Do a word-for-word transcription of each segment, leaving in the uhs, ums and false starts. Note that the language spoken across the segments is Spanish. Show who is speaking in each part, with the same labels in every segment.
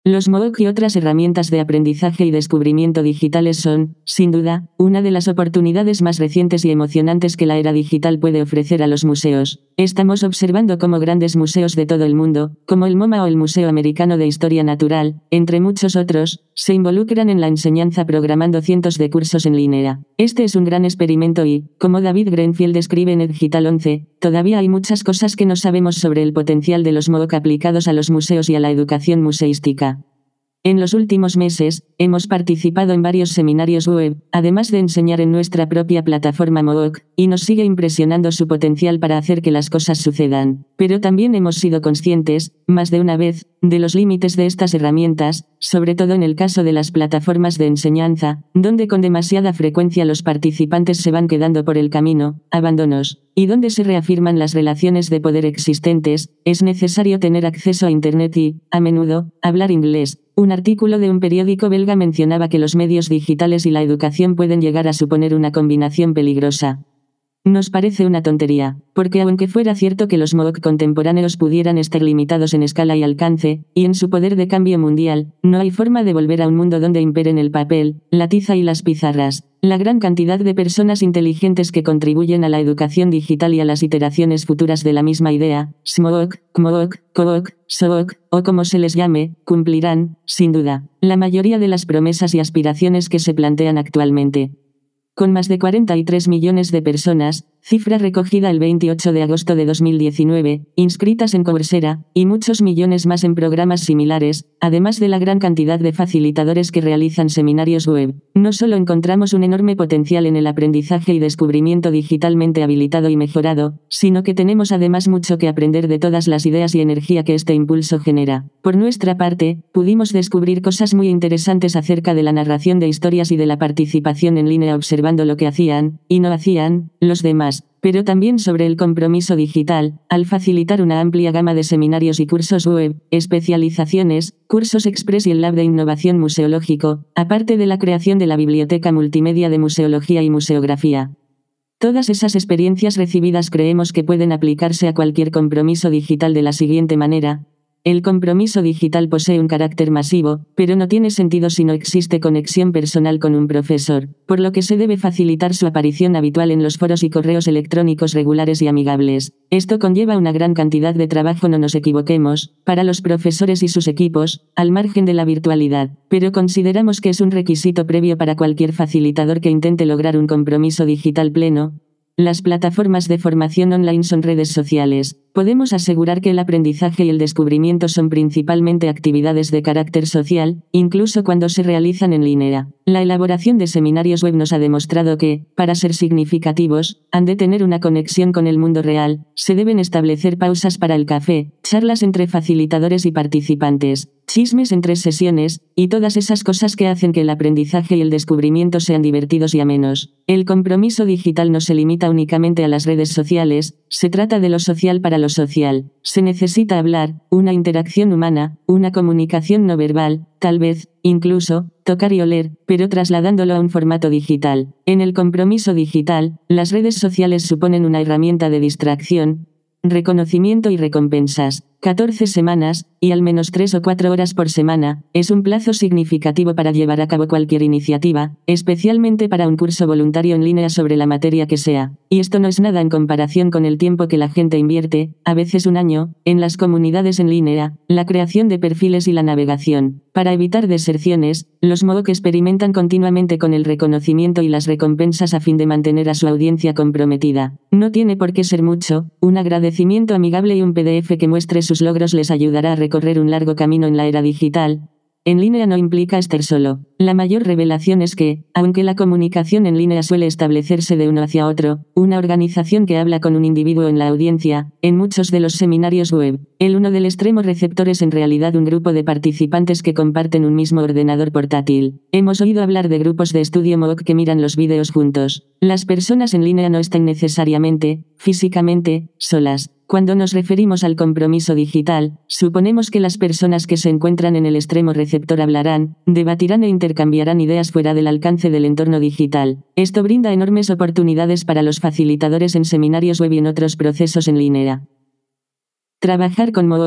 Speaker 1: Los MOOC y otras herramientas de aprendizaje y descubrimiento digitales son, sin duda, una de las oportunidades más recientes y emocionantes que la era digital puede ofrecer a los museos. Estamos observando cómo grandes museos de todo el mundo, como el MoMA o el Museo Americano de Historia Natural, entre muchos otros, se involucran en la enseñanza programando cientos de cursos en línea. Este es un gran experimento y, como David Grenfield escribe en Eddigital once, todavía hay muchas cosas que no sabemos sobre el potencial de los MOOC aplicados a los museos y a la educación museística. En los últimos meses, hemos participado en varios seminarios web, además de enseñar en nuestra propia plataforma MOOC, y nos sigue impresionando su potencial para hacer que las cosas sucedan. Pero también hemos sido conscientes, más de una vez, de los límites de estas herramientas, sobre todo en el caso de las plataformas de enseñanza, donde con demasiada frecuencia los participantes se van quedando por el camino, abandonos, y donde se reafirman las relaciones de poder existentes. Es necesario tener acceso a Internet y, a menudo, hablar inglés. Un artículo de un periódico belga mencionaba que los medios digitales y la educación pueden llegar a suponer una combinación peligrosa. Nos parece una tontería, porque aunque fuera cierto que los MOOC contemporáneos pudieran estar limitados en escala y alcance, y en su poder de cambio mundial, no hay forma de volver a un mundo donde imperen el papel, la tiza y las pizarras. La gran cantidad de personas inteligentes que contribuyen a la educación digital y a las iteraciones futuras de la misma idea, SMOOC, CMOOC, COOC, SOOC, o como se les llame, cumplirán, sin duda, la mayoría de las promesas y aspiraciones que se plantean actualmente. Con más de cuarenta y tres millones de personas, cifra recogida el veintiocho de agosto de dos mil diecinueve, inscritas en Coursera, y muchos millones más en programas similares, además de la gran cantidad de facilitadores que realizan seminarios web, no solo encontramos un enorme potencial en el aprendizaje y descubrimiento digitalmente habilitado y mejorado, sino que tenemos además mucho que aprender de todas las ideas y energía que este impulso genera. Por nuestra parte, pudimos descubrir cosas muy interesantes acerca de la narración de historias y de la participación en línea observando lo que hacían, y no hacían, los demás, pero también sobre el compromiso digital, al facilitar una amplia gama de seminarios y cursos web, especializaciones, cursos express y el Lab de Innovación Museológico, aparte de la creación de la Biblioteca Multimedia de Museología y Museografía. Todas esas experiencias recibidas creemos que pueden aplicarse a cualquier compromiso digital de la siguiente manera. El compromiso digital posee un carácter masivo, pero no tiene sentido si no existe conexión personal con un profesor, por lo que se debe facilitar su aparición habitual en los foros y correos electrónicos regulares y amigables. Esto conlleva una gran cantidad de trabajo, no nos equivoquemos, para los profesores y sus equipos, al margen de la virtualidad, pero consideramos que es un requisito previo para cualquier facilitador que intente lograr un compromiso digital pleno. Las plataformas de formación online son redes sociales. Podemos asegurar que el aprendizaje y el descubrimiento son principalmente actividades de carácter social, incluso cuando se realizan en línea. La elaboración de seminarios web nos ha demostrado que, para ser significativos, han de tener una conexión con el mundo real, se deben establecer pausas para el café, charlas entre facilitadores y participantes, chismes entre sesiones, y todas esas cosas que hacen que el aprendizaje y el descubrimiento sean divertidos y amenos. El compromiso digital no se limita únicamente a las redes sociales, se trata de lo social para lo social. Se necesita hablar, una interacción humana, una comunicación no verbal, tal vez, incluso, tocar y oler, pero trasladándolo a un formato digital. En el compromiso digital, las redes sociales suponen una herramienta de distracción, reconocimiento y recompensas. catorce semanas, y al menos tres o cuatro horas por semana, es un plazo significativo para llevar a cabo cualquier iniciativa, especialmente para un curso voluntario en línea sobre la materia que sea. Y esto no es nada en comparación con el tiempo que la gente invierte, a veces un año, en las comunidades en línea, la creación de perfiles y la navegación. Para evitar deserciones, los MOOC experimentan continuamente con el reconocimiento y las recompensas a fin de mantener a su audiencia comprometida. No tiene por qué ser mucho, un agradecimiento amigable y un P D F que muestre sus logros les ayudará a recorrer un largo camino en la era digital. En línea no implica estar solo. La mayor revelación es que, aunque la comunicación en línea suele establecerse de uno hacia otro, una organización que habla con un individuo en la audiencia, en muchos de los seminarios web, el uno del extremo receptor es en realidad un grupo de participantes que comparten un mismo ordenador portátil. Hemos oído hablar de grupos de estudio MOOC que miran los vídeos juntos. Las personas en línea no están necesariamente, físicamente, solas. Cuando nos referimos al compromiso digital, suponemos que las personas que se encuentran en el extremo receptor hablarán, debatirán e intercambiarán ideas fuera del alcance del entorno digital. Esto brinda enormes oportunidades para los facilitadores en seminarios web y en otros procesos en línea. Trabajar con MOOCs,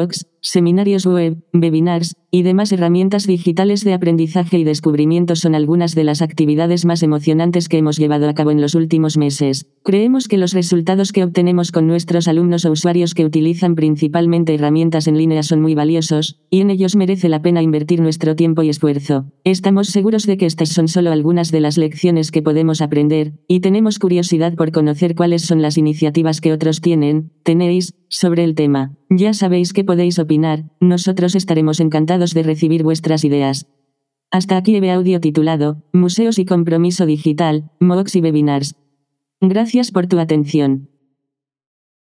Speaker 1: seminarios web, webinars, y demás herramientas digitales de aprendizaje y descubrimiento son algunas de las actividades más emocionantes que hemos llevado a cabo en los últimos meses. Creemos que los resultados que obtenemos con nuestros alumnos o usuarios que utilizan principalmente herramientas en línea son muy valiosos, y en ellos merece la pena invertir nuestro tiempo y esfuerzo. Estamos seguros de que estas son solo algunas de las lecciones que podemos aprender, y tenemos curiosidad por conocer cuáles son las iniciativas que otros tienen, tenéis, sobre el tema. Ya sabéis que podéis opinar, nosotros estaremos encantados de recibir vuestras ideas. Hasta aquí el audio titulado, Museos y compromiso digital, M O O Cs y webinars. Gracias por tu atención.